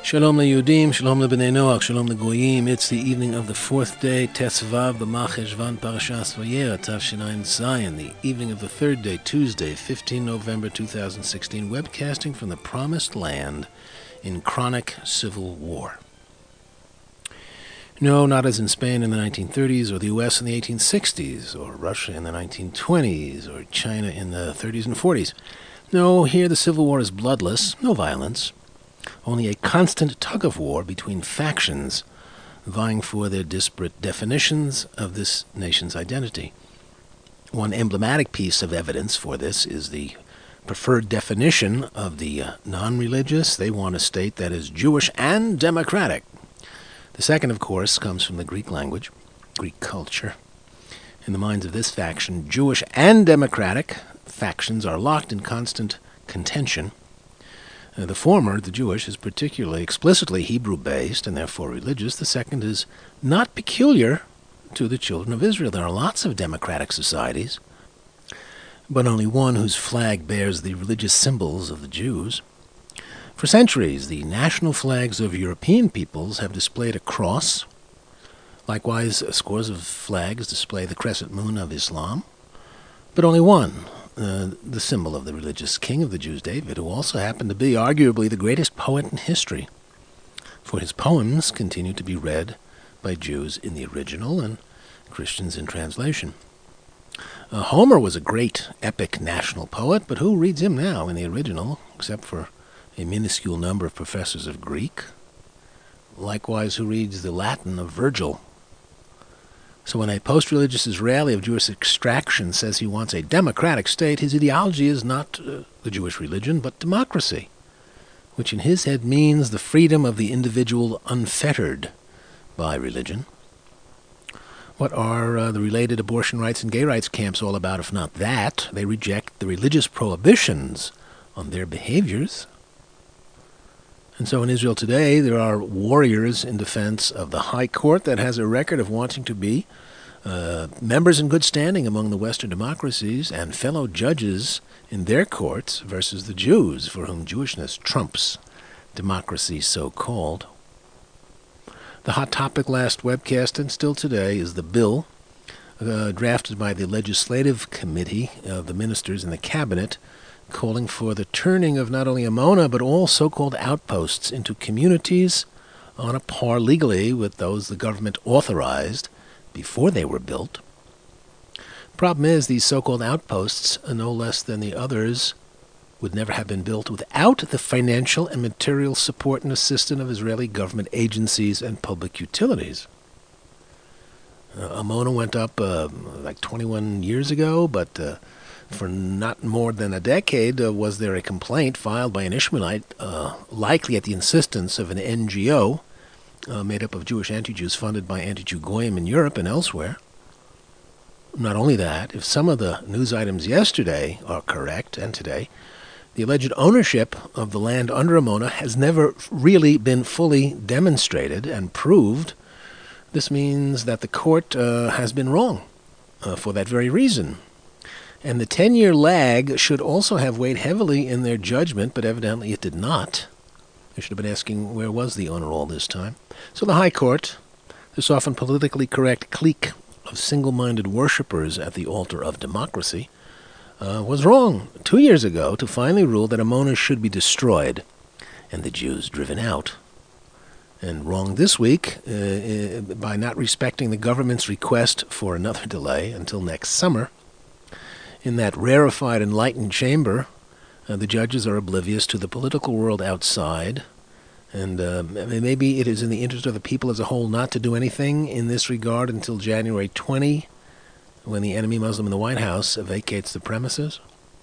Shalom leYudim, Shalom leBnei Noach, Shalom leGoyim. It's the evening of the fourth day, Tetzvav b'Cheshvan Parashas Vayera, Tavshinai Zayin, the evening of the third day, Tuesday, 15 November 2016, webcasting from the Promised Land in chronic civil war. No, not as in Spain in the 1930s, or the U.S. in the 1860s, or Russia in the 1920s, or China in the 30s and 40s. No, here the civil war is bloodless, no violence, only a constant tug-of-war between factions vying for their disparate definitions of this nation's identity. One emblematic piece of evidence for this is the preferred definition of the non-religious. They want a state that is Jewish and democratic. The second, of course, comes from the Greek language, Greek culture. In the minds of this faction, Jewish and democratic factions are locked in constant contention. The former, the Jewish, is particularly explicitly Hebrew-based and therefore religious. The second is not peculiar to the children of Israel. There are lots of democratic societies, but only one whose flag bears the religious symbols of the Jews. For centuries, the national flags of European peoples have displayed a cross. Likewise, scores of flags display the crescent moon of Islam, but only one, the symbol of the religious king of the Jews, David, who also happened to be arguably the greatest poet in history, for his poems continue to be read by Jews in the original and Christians in translation. Homer was a great epic national poet, but who reads him now in the original, except for a minuscule number of professors of Greek? Likewise, who reads the Latin of Virgil? So when a post-religious Israeli of Jewish extraction says he wants a democratic state, his ideology is not the Jewish religion, but democracy, which in his head means the freedom of the individual unfettered by religion. What are the related abortion rights and gay rights camps all about, if not that? They reject the religious prohibitions on their behaviors. And so in Israel today, there are warriors in defense of the High Court that has a record of wanting to be members in good standing among the Western democracies and fellow judges in their courts versus the Jews, for whom Jewishness trumps democracy so-called. The hot topic last webcast and still today is the bill drafted by the Legislative Committee of the Ministers in the Cabinet, calling for the turning of not only Amona, but all so-called outposts into communities on a par legally with those the government authorized before they were built. The problem is these so-called outposts, no less than the others, would never have been built without the financial and material support and assistance of Israeli government agencies and public utilities. Amona went up like 21 years ago, but for not more than a decade was there a complaint filed by an Ishmaelite, likely at the insistence of an NGO made up of Jewish anti-Jews funded by anti-Jew Goyim in Europe and elsewhere. Not only that, if some of the news items yesterday are correct, and today, the alleged ownership of the land under Amona has never really been fully demonstrated and proved. This means that the court has been wrong for that very reason. And the 10-year lag should also have weighed heavily in their judgment, but evidently it did not. They should have been asking, where was the owner all this time? So the High Court, this often politically correct clique of single-minded worshippers at the altar of democracy, was wrong 2 years ago to finally rule that Amona should be destroyed and the Jews driven out. And wrong this week by not respecting the government's request for another delay until next summer. In that rarefied, enlightened chamber, the judges are oblivious to the political world outside, and maybe it is in the interest of the people as a whole not to do anything in this regard until January 20, when the enemy Muslim in the White House vacates the premises.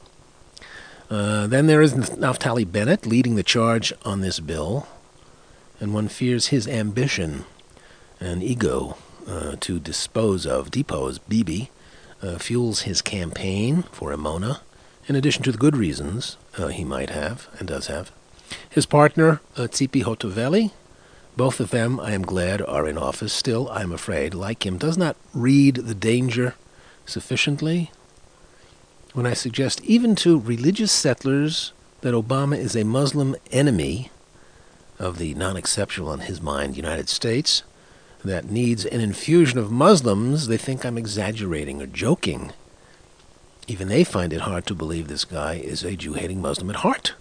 Then there is Naftali Bennett leading the charge on this bill, and one fears his ambition and ego to depose Bibi, fuels his campaign for Amona, in addition to the good reasons he might have and does have. His partner, Tzipi Hotovely, both of them, I am glad, are in office. Still, I am afraid, like him, does not read the danger sufficiently. When I suggest even to religious settlers that Obama is a Muslim enemy, of the non-exceptional, in his mind, United States that needs an infusion of Muslims, they think I'm exaggerating or joking. Even they find it hard to believe this guy is a Jew-hating Muslim at heart.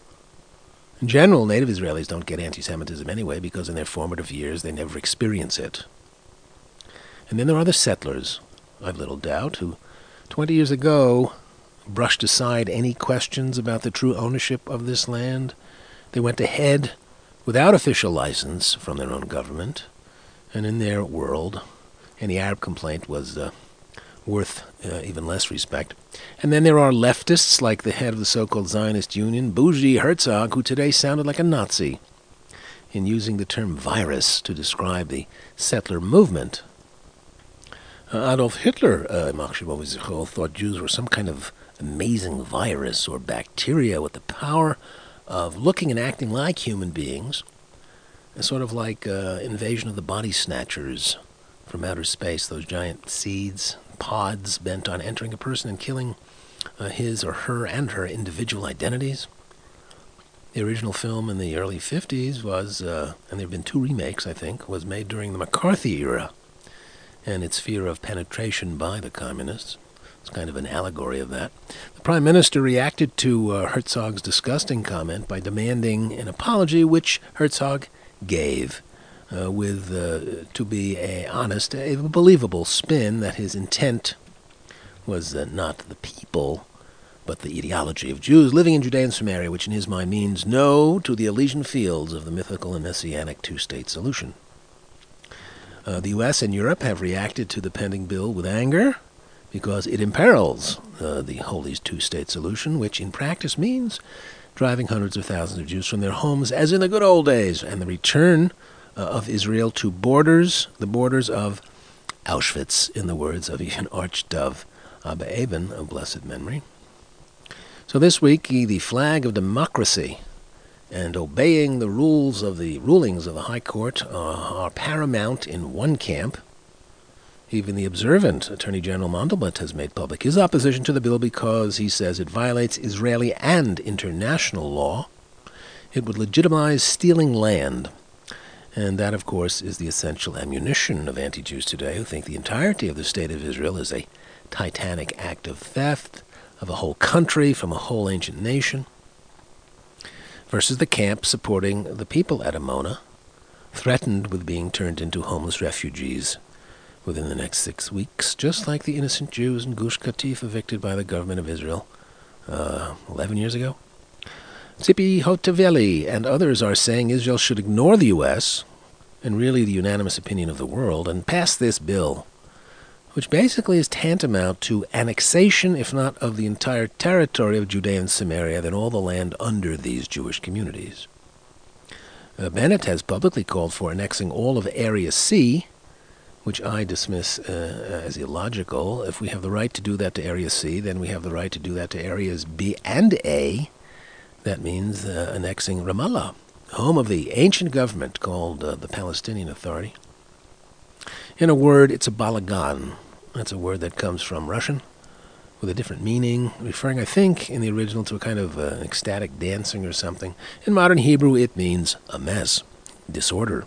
In general, native Israelis don't get anti-Semitism anyway because in their formative years they never experience it. And then there are the settlers, I've little doubt, who 20 years ago brushed aside any questions about the true ownership of this land. They went ahead without official license from their own government, and in their world, any Arab complaint was worth even less respect. And then there are leftists like the head of the so-called Zionist Union, Bougie Herzog, who today sounded like a Nazi in using the term virus to describe the settler movement. Adolf Hitler, thought Jews were some kind of amazing virus or bacteria with the power of looking and acting like human beings, sort of like Invasion of the Body Snatchers from outer space, those giant seeds, pods bent on entering a person and killing his or her and her individual identities. The original film in the early 50s was, and there have been 2 remakes, I think, was made during the McCarthy era, and its fear of penetration by the communists. It's kind of an allegory of that. The Prime Minister reacted to Herzog's disgusting comment by demanding an apology, which Herzog gave, with, to be honest, a believable spin that his intent was not the people, but the ideology of Jews living in Judea and Samaria, which in his mind means no to the Elysian fields of the mythical and messianic 2-state solution. The U.S. and Europe have reacted to the pending bill with anger because it imperils the holy 2-state solution, which in practice means driving hundreds of thousands of Jews from their homes as in the good old days, and the return of Israel to the borders of Auschwitz, in the words of even Archdove Abba Eben of blessed memory. So this week, the flag of democracy and obeying the rulings of the High Court are paramount in one camp. Even the observant Attorney General Mandelblit has made public his opposition to the bill because he says it violates Israeli and international law. It would legitimize stealing land. And that, of course, is the essential ammunition of anti-Jews today who think the entirety of the state of Israel is a titanic act of theft of a whole country from a whole ancient nation, versus the camp supporting the people at Amona, threatened with being turned into homeless refugees within the next 6 weeks, just like the innocent Jews in Gush Katif evicted by the government of Israel 11 years ago. Tzipi Hotovely and others are saying Israel should ignore the U.S., and really the unanimous opinion of the world, and pass this bill, which basically is tantamount to annexation, if not of the entire territory of Judea and Samaria, then all the land under these Jewish communities. Bennett has publicly called for annexing all of Area C, which I dismiss as illogical. If we have the right to do that to Area C, then we have the right to do that to Areas B and A. That means annexing Ramallah, home of the ancient government called the Palestinian Authority. In a word, it's a balagan. That's a word that comes from Russian with a different meaning, referring, I think, in the original to a kind of ecstatic dancing or something. In modern Hebrew, it means a mess, disorder.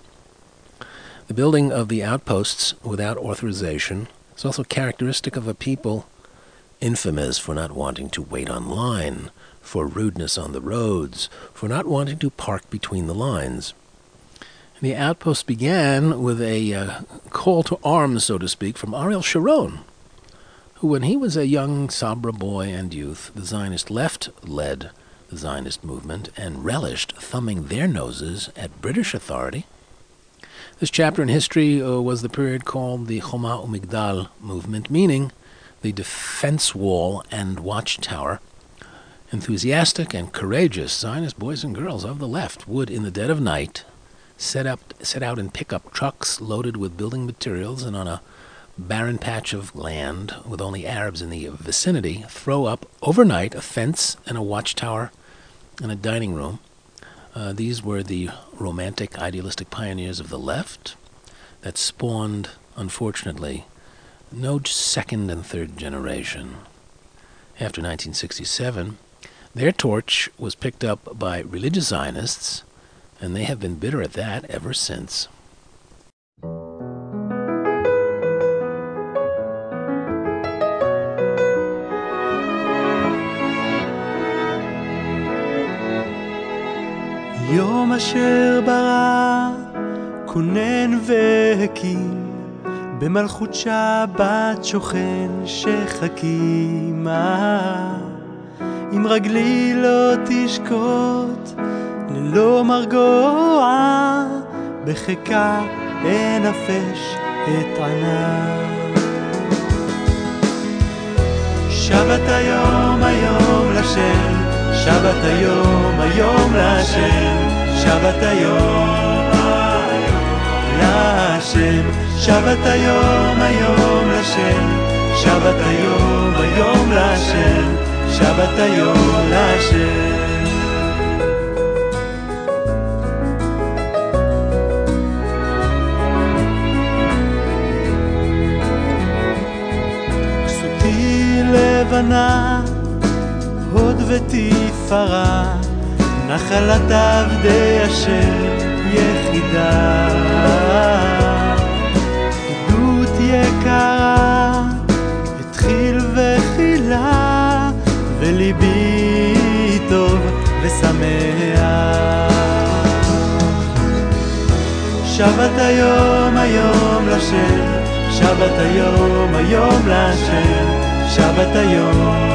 The building of the outposts without authorization is also characteristic of a people infamous for not wanting to wait on line, for rudeness on the roads, for not wanting to park between the lines. The outpost began with a call to arms, so to speak, from Ariel Sharon, who, when he was a young Sabra boy and youth, the Zionist left led the Zionist movement and relished thumbing their noses at British authority. This chapter in history was the period called the Choma Umigdal movement, meaning the defense wall and watchtower. Enthusiastic and courageous Zionist boys and girls of the left would, in the dead of night, set out in pickup trucks loaded with building materials, and on a barren patch of land with only Arabs in the vicinity, throw up overnight a fence and a watchtower and a dining room. These were the romantic, idealistic pioneers of the left that spawned, unfortunately, no second and third generation. After 1967, their torch was picked up by religious Zionists and they have been bitter at that ever since. יום אשר ברא, כונן והקים, במלכות שבת שוכן שחכימה. אם רגלי לא תשקוט, ללא מרגוע, בחיקה אנפש את עינה. שבת היום היום לשם, שבת היום היום לשם, שבת היום לשם, שבת היום היום לשם, שבת היום היום לשם, שבת היום לשם. כסותי לבנה הוד ותפארה, נחלת עבדי אשר יחידה. עדות יקרה התחיל וחילה, וליבי טוב ושמח. שבת היום היום לשם, שבת היום היום לשם, שבת היום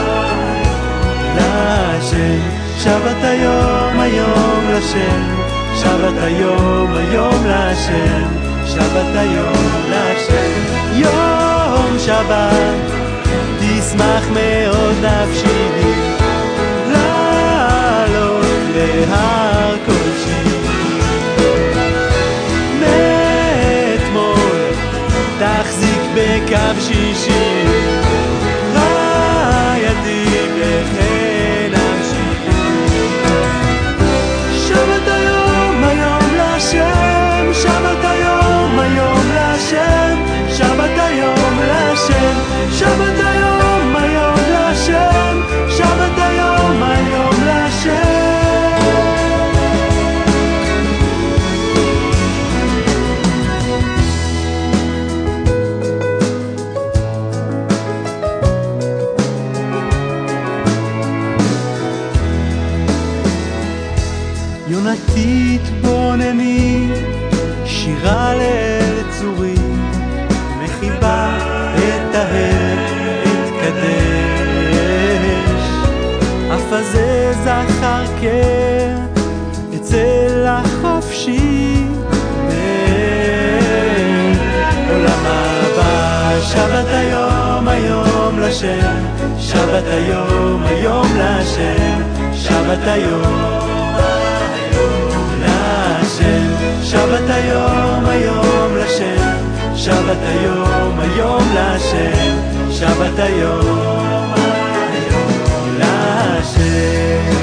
לשם, שבת היום היום לשם, שבת היום היום לשם, שבת היום לשם. יום שבת תשמח מאוד נפשי, לעלות להר קודשי. מאתמול תחזיק בקו שישי, רעייתי בחן נפשי. שבת היום היום לשם, שבת היום היום לשם, שבת היום לשם, שבת היום היום לשם, שבת היום היום לשם. יונתי תבונני, שירה לאל צורי, מחיבה את ההר, את קדש. אף הזה זכר כן, אצל החופשי, בעולם הבא. שבת היום היום לשם, שבת היום היום לשם, שבת היום שבת היום היום לשם, שבת היום היום לשם, שבת היום היום לשם.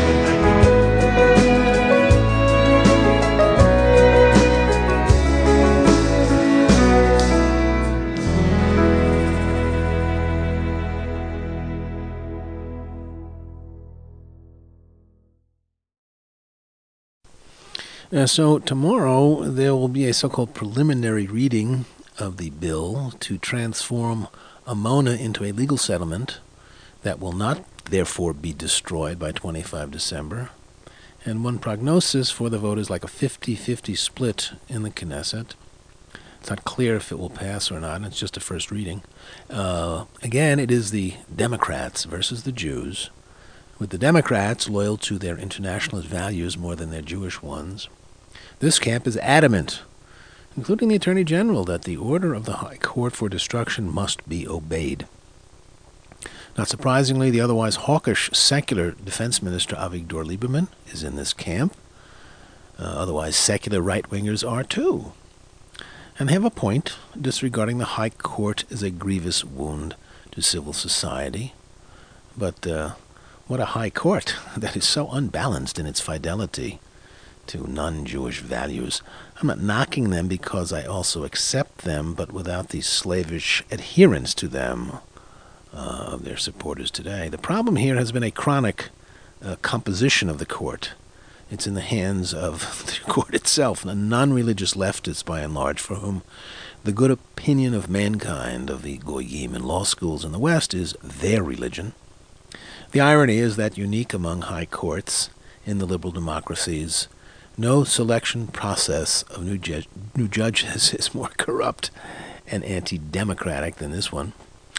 So tomorrow there will be a so-called preliminary reading of the bill to transform Amona into a legal settlement that will not therefore be destroyed by 25 December. And one prognosis for the vote is like a 50-50 split in the Knesset. It's not clear if it will pass or not. It's just a first reading. Again, it is the Democrats versus the Jews, with the Democrats loyal to their internationalist values more than their Jewish ones. This camp is adamant, including the Attorney General, that the order of the High Court for destruction must be obeyed. Not surprisingly, the otherwise hawkish secular Defense Minister Avigdor Lieberman is in this camp. Otherwise, secular right-wingers are too. And they have a point. Disregarding the High Court is a grievous wound to civil society. But what a High Court that is so unbalanced in its fidelity to non-Jewish values. I'm not knocking them because I also accept them, but without the slavish adherence to them of their supporters today. The problem here has been a chronic composition of the court. It's in the hands of the court itself, the non-religious leftists by and large, for whom the good opinion of mankind, of the goyim in law schools in the West, is their religion. The irony is that, unique among high courts in the liberal democracies, no selection process of new judges is more corrupt and anti-democratic than this one.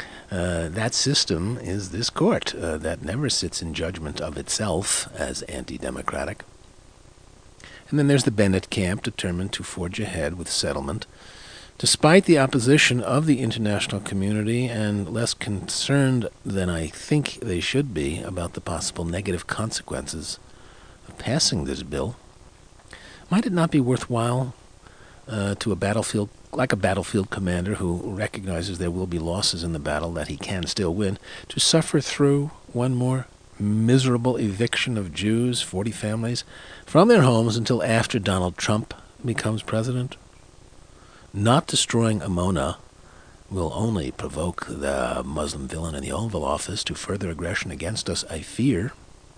That system is this court that never sits in judgment of itself as anti-democratic. And then there's the Bennett camp, determined to forge ahead with settlement, despite the opposition of the international community, and less concerned than I think they should be about the possible negative consequences of passing this bill. Might it not be worthwhile to a battlefield commander who recognizes there will be losses in the battle that he can still win, to suffer through one more miserable eviction of Jews, 40 families, from their homes until after Donald Trump becomes president? Not destroying Amona will only provoke the Muslim villain in the Oval Office to further aggression against us, I fear.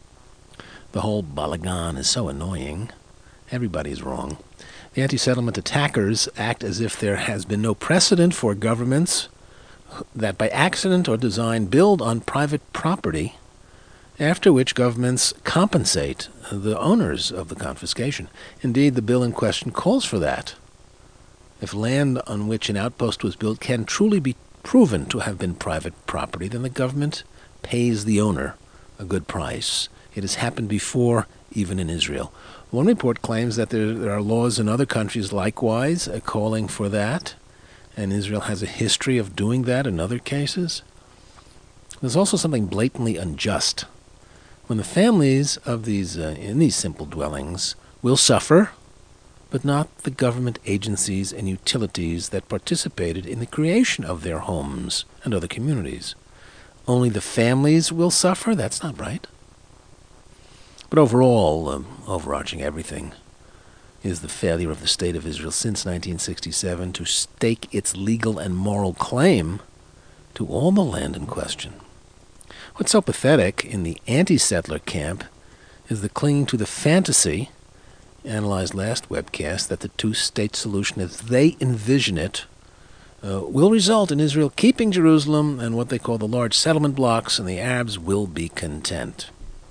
The whole balagan is so annoying. Everybody's wrong. The anti-settlement attackers act as if there has been no precedent for governments that by accident or design build on private property, after which governments compensate the owners of the confiscation. Indeed, the bill in question calls for that. If land on which an outpost was built can truly be proven to have been private property, then the government pays the owner a good price. It has happened before, even in Israel. One report claims that there are laws in other countries likewise calling for that, and Israel has a history of doing that in other cases. There's also something blatantly unjust. When the families of these in these simple dwellings will suffer, but not the government agencies and utilities that participated in the creation of their homes and other communities. Only the families will suffer? That's not right. But overall, overarching everything, is the failure of the State of Israel since 1967 to stake its legal and moral claim to all the land in question. What's so pathetic in the anti-settler camp is the clinging to the fantasy, analyzed last webcast, that the two-state solution as they envision it will result in Israel keeping Jerusalem and what they call the large settlement blocks, and the Arabs will be content.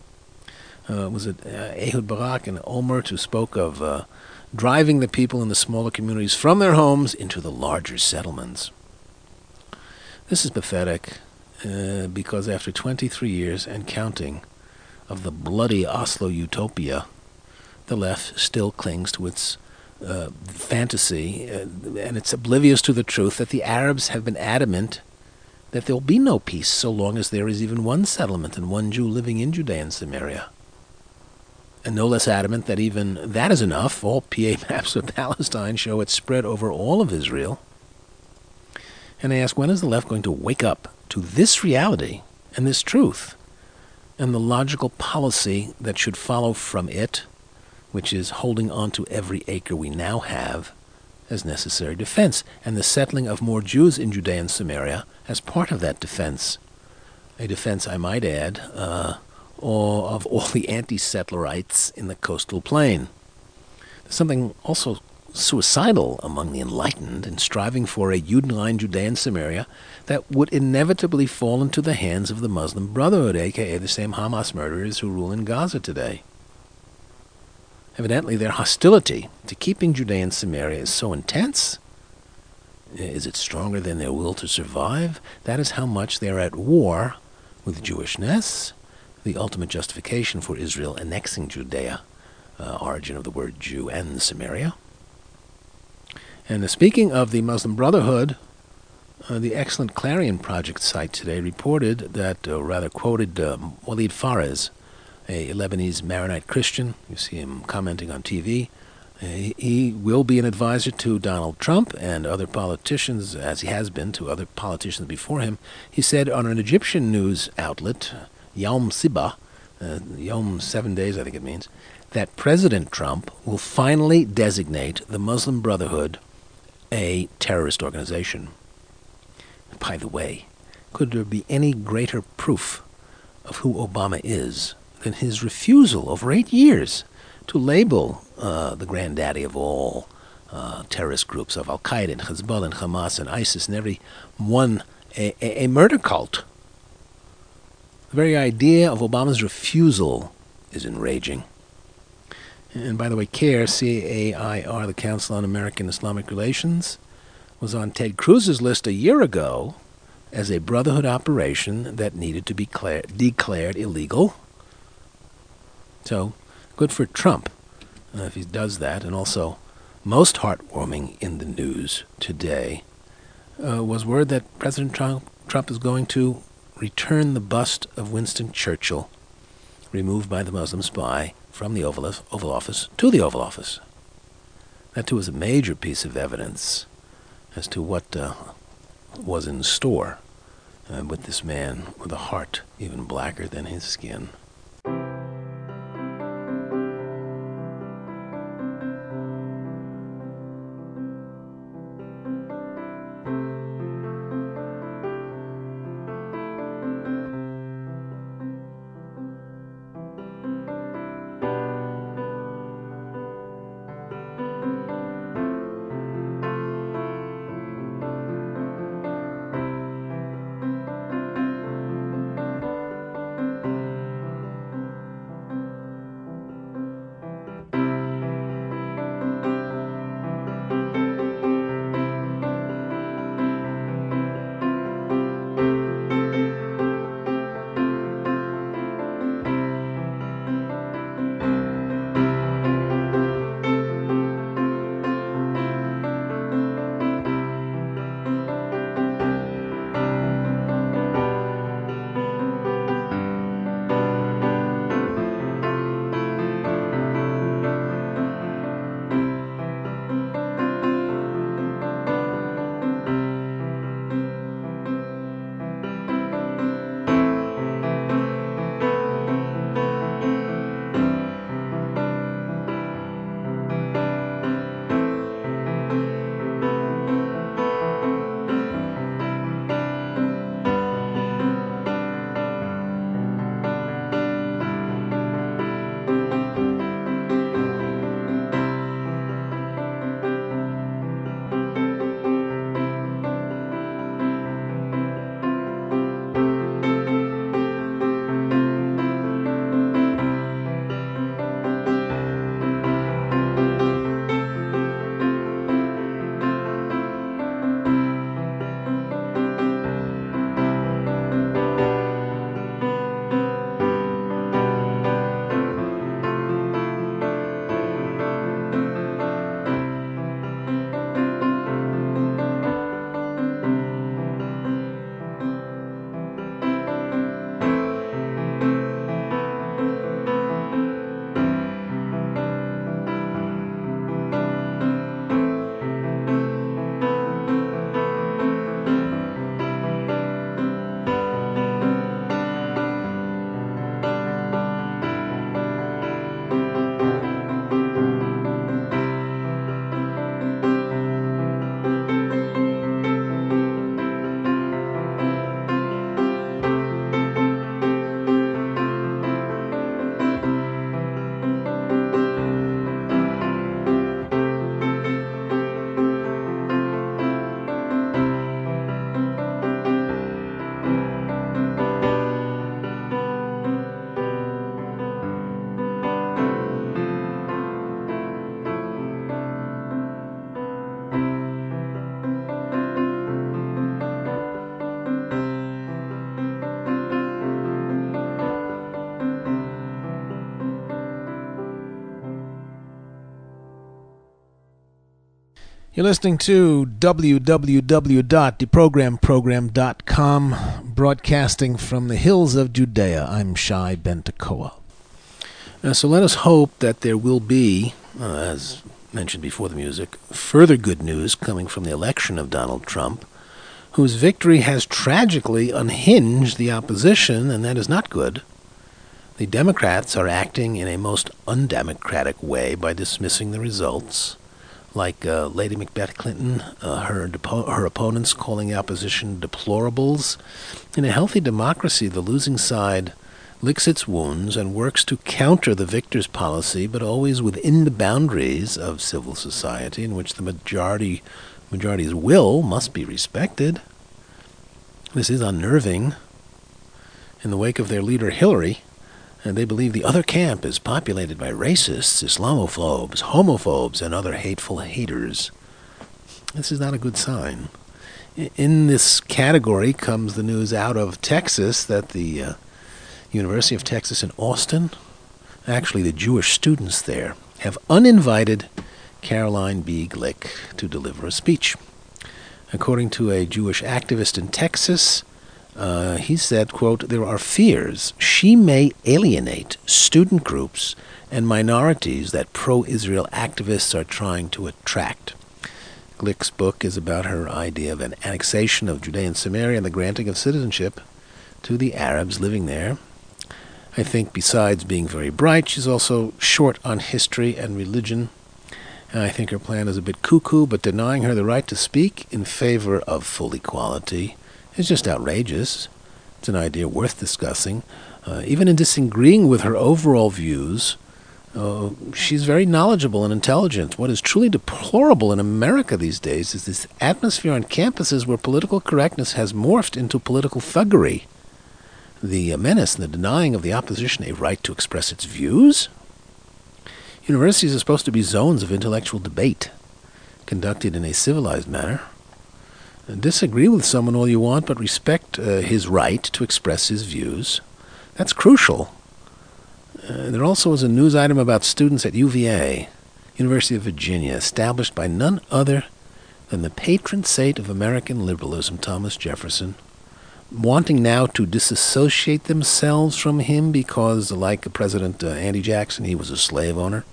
Was it Ehud Barak and Olmert who spoke of driving the people in the smaller communities from their homes into the larger settlements? This is pathetic because after 23 years and counting of the bloody Oslo utopia, the left still clings to its fantasy, and it's oblivious to the truth that the Arabs have been adamant that there will be no peace so long as there is even one settlement and one Jew living in Judea and Samaria. And no less adamant that even that is enough. All PA maps of Palestine show it spread over all of Israel. And I ask, when is the left going to wake up to this reality and this truth and the logical policy that should follow from it, which is holding on to every acre we now have as necessary defense, and the settling of more Jews in Judea and Samaria as part of that defense? A defense, I might add, or of all the anti-settlerites in the coastal plain. There's something also suicidal among the enlightened in striving for a unified Judea and Samaria that would inevitably fall into the hands of the Muslim Brotherhood, aka the same Hamas murderers who rule in Gaza today. Evidently, their hostility to keeping Judea and Samaria is so intense. Is it stronger than their will to survive? That is how much they are at war with Jewishness, the ultimate justification for Israel annexing Judea, origin of the word Jew, and Samaria. And speaking of the Muslim Brotherhood, the excellent Clarion Project site today reported that, quoted Walid Fares, a Lebanese Maronite Christian. You see him commenting on TV. He will be an advisor to Donald Trump and other politicians, as he has been to other politicians before him. He said on an Egyptian news outlet, Yom Siba, Yom 7 days I think it means, that President Trump will finally designate the Muslim Brotherhood a terrorist organization. By the way, could there be any greater proof of who Obama is than his refusal over 8 years to label the granddaddy of all terrorist groups of Al-Qaeda and Hezbollah and Hamas and ISIS and every one a murder cult. The very idea of Obama's refusal is enraging. And by the way, CAIR, C-A-I-R, the Council on American Islamic Relations, was on Ted Cruz's list a year ago as a Brotherhood operation that needed to be declared illegal. So, good for Trump if he does that. And also, most heartwarming in the news today was word that President Trump is going to return the bust of Winston Churchill, removed by the Muslim spy, from the Oval Office to the Oval Office. That, too, was a major piece of evidence as to what was in store with this man with a heart even blacker than his skin. You're listening to www.deprogramprogram.com, broadcasting from the hills of Judea. I'm Shai Ben Tekoa. So let us hope that there will be, as mentioned before the music, further good news coming from the election of Donald Trump, whose victory has tragically unhinged the opposition, and that is not good. The Democrats are acting in a most undemocratic way by dismissing the results, like Lady Macbeth Clinton, her opponents calling the opposition deplorables. In a healthy democracy, the losing side licks its wounds and works to counter the victor's policy, but always within the boundaries of civil society in which the majority's will must be respected. This is unnerving. In the wake of their leader Hillary, and they believe the other camp is populated by racists, Islamophobes, homophobes, and other hateful haters. This is not a good sign. In this category comes the news out of Texas that the University of Texas in Austin, actually the Jewish students there, have uninvited Caroline B. Glick to deliver a speech. According to a Jewish activist in Texas, he said, quote, "There are fears she may alienate student groups and minorities that pro-Israel activists are trying to attract." Glick's book is about her idea of an annexation of Judea and Samaria and the granting of citizenship to the Arabs living there. I think besides being very bright, she's also short on history and religion. I think her plan is a bit cuckoo, but denying her the right to speak in favor of full equality is just outrageous. It's an idea worth discussing. Even in disagreeing with her overall views, she's very knowledgeable and intelligent. What is truly deplorable in America these days is this atmosphere on campuses where political correctness has morphed into political thuggery. The menace and the denying of the opposition a right to express its views? Universities are supposed to be zones of intellectual debate, conducted in a civilized manner. Disagree with someone all you want, but respect his right to express his views. That's crucial. There also was a news item about students at UVA, University of Virginia, established by none other than the patron saint of American liberalism, Thomas Jefferson, wanting now to disassociate themselves from him because, like President Andy Jackson, he was a slave owner.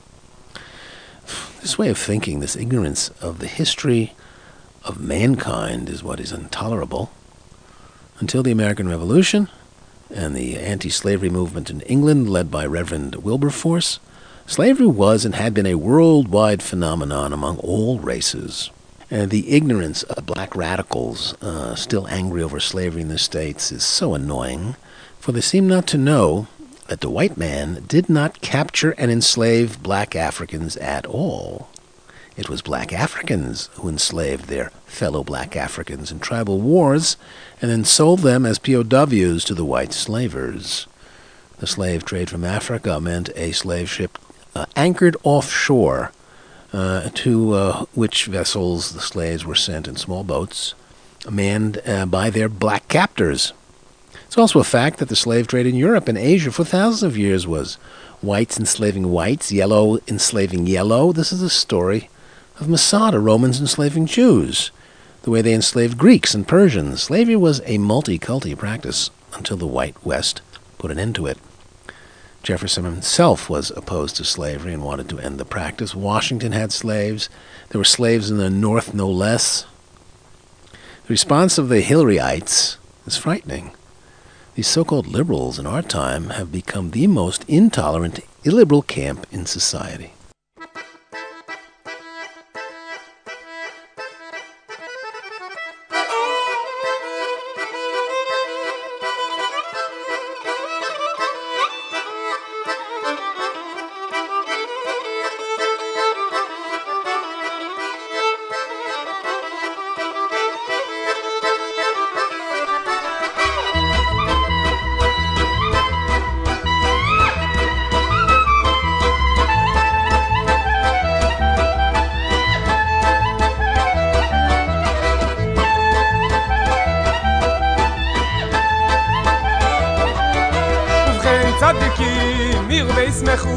This way of thinking, this ignorance of the history of mankind is what is intolerable. Until the American Revolution and the anti-slavery movement in England, led by Reverend Wilberforce, slavery was and had been a worldwide phenomenon among all races. And the ignorance of black radicals still angry over slavery in the States is so annoying, for they seem not to know that the white man did not capture and enslave black Africans at all. It was black Africans who enslaved their fellow black Africans in tribal wars and then sold them as POWs to the white slavers. The slave trade from Africa meant a slave ship anchored offshore, to which vessels the slaves were sent in small boats, manned by their black captors. It's also a fact that the slave trade in Europe and Asia for thousands of years was whites enslaving whites, yellow enslaving yellow. This is a story of Masada, Romans enslaving Jews, the way they enslaved Greeks and Persians. Slavery was a multi-culti practice until the white West put an end to it. Jefferson himself was opposed to slavery and wanted to end the practice. Washington had slaves. There were slaves in the North, no less. The response of the Hillaryites is frightening. These so-called liberals in our time have become the most intolerant, illiberal camp in society. צדיקים ירבה ישמחו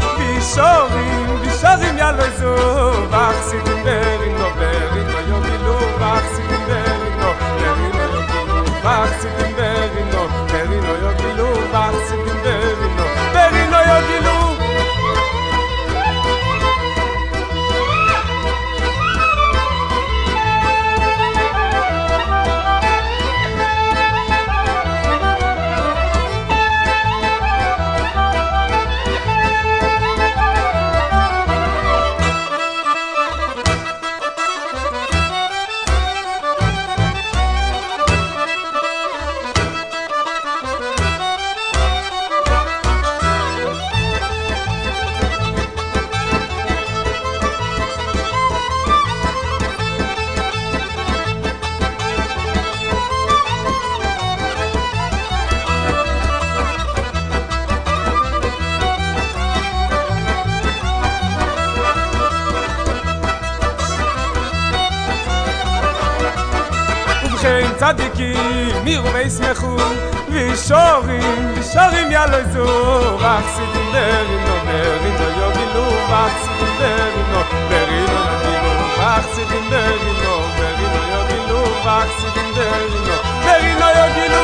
בישורים יאלו איזו ואחסידים ברינו יוגילו ואחסידים ברינו יוגילו ואחסידים ברינו יוגילו ואחסידים ברינו יוגילו צדיקים יראו וישמחו וישורים יעלוזו וחסידים ברינו יוגילו וחסידים ברינו יוגילו וחסידים ברינו יוגילו וחסידים ברינו יוגילו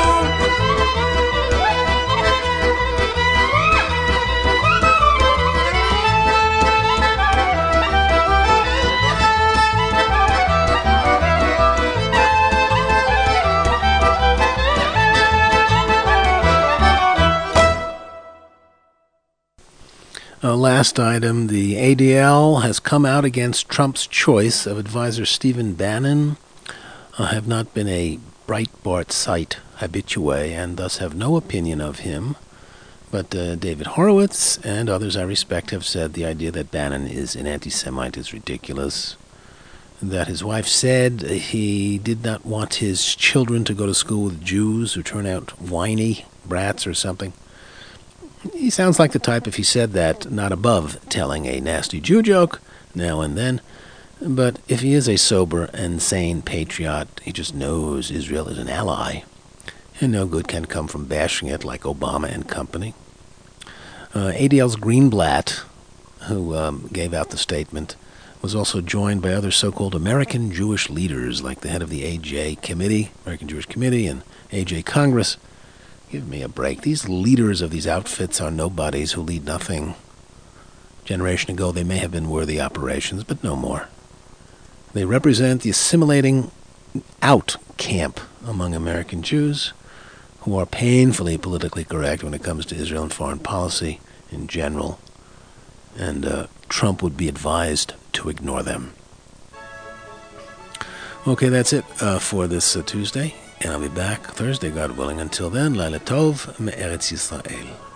Last item, the ADL has come out against Trump's choice of advisor Stephen Bannon. I have not been a Breitbart site habitue and thus have no opinion of him. But David Horowitz and others I respect have said the idea that Bannon is an anti-Semite is ridiculous. That his wife said he did not want his children to go to school with Jews who turn out whiny brats or something. He sounds like the type, if he said that, not above telling a nasty Jew joke now and then. But if he is a sober and sane patriot, he just knows Israel is an ally, and no good can come from bashing it like Obama and company. ADL's Greenblatt, who gave out the statement, was also joined by other so-called American Jewish leaders, like the head of the AJ Committee, American Jewish Committee, and AJ Congress. Give me a break. These leaders of these outfits are nobodies who lead nothing. A generation ago, they may have been worthy operations, but no more. They represent the assimilating out camp among American Jews who are painfully politically correct when it comes to Israel and foreign policy in general. And Trump would be advised to ignore them. Okay, that's it for this Tuesday. And I'll be back Thursday, God willing. Until then, Laila Tov, Me'eretz Yisrael.